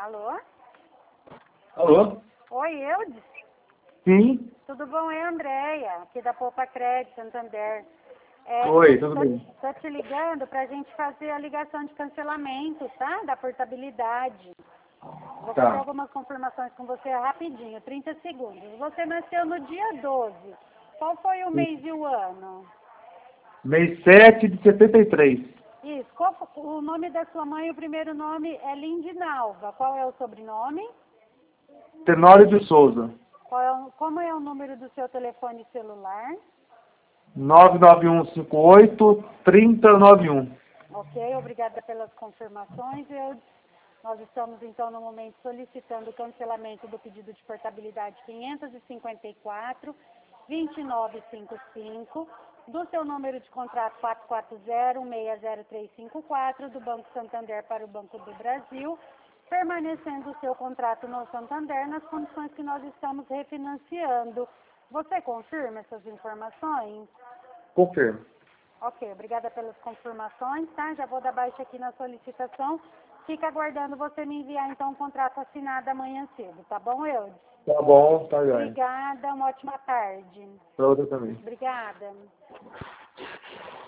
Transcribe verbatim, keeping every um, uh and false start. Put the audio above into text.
Alô? Alô? Oi, Eudes? Sim? Tudo bom? É a Andréia, aqui da Poupa Crédito, Santander. É, Oi, tudo tô, bem? tô te ligando pra gente fazer a ligação de cancelamento, tá? Da portabilidade. Vou fazer Tá. algumas confirmações com você rapidinho, trinta segundos. Você nasceu no dia doze. Qual foi o mês e o ano? Mês sete de setenta e três. Isso. Qual, fo- o nome da sua mãe, o primeiro nome é Lindinalva. Qual é o sobrenome? Tenório de Souza. Qual é o, como é o número do seu telefone celular? nove nove um cinco oito, três zero nove um. Ok, obrigada pelas confirmações. Eu, nós estamos, então, no momento solicitando o cancelamento do pedido de portabilidade quinhentos e cinquenta e quatro, vinte e nove cinquenta e cinco, do seu número de contrato quatro quatro zero, seis zero três cinco quatro, do Banco Santander para o Banco do Brasil, permanecendo o seu contrato no Santander nas condições que nós estamos refinanciando. Você confirma essas informações? Confirmo. Ok, obrigada pelas confirmações, tá? Já vou dar baixa aqui na solicitação. Fica aguardando você me enviar, então, o contrato assinado amanhã cedo, tá bom, Eudes? Tá bom, tá já. Obrigada, uma ótima tarde. Pra outra também. Obrigada.